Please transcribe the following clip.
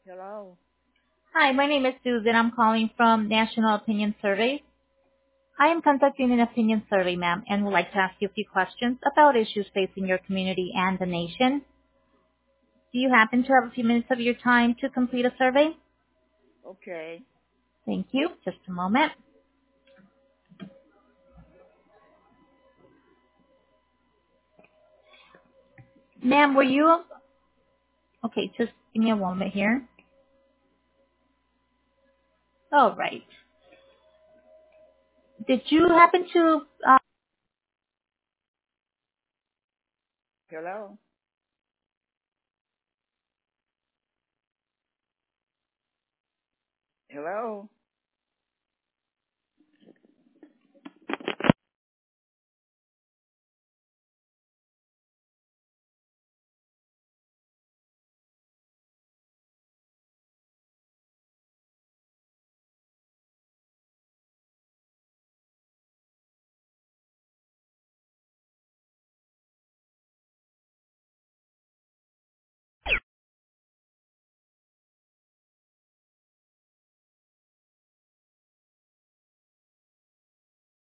Hello. Hi, my name is Susan. I'm calling from National Opinion Survey. I am conducting an opinion survey, ma'am, and would like to ask you a few questions about issues facing your community and the nation. Do you happen to have a few minutes of your time to complete a survey? Okay. Thank you. Just a moment. Ma'am, were you... Okay, just give me a moment here. All right. Did you happen to... Hello. Hello.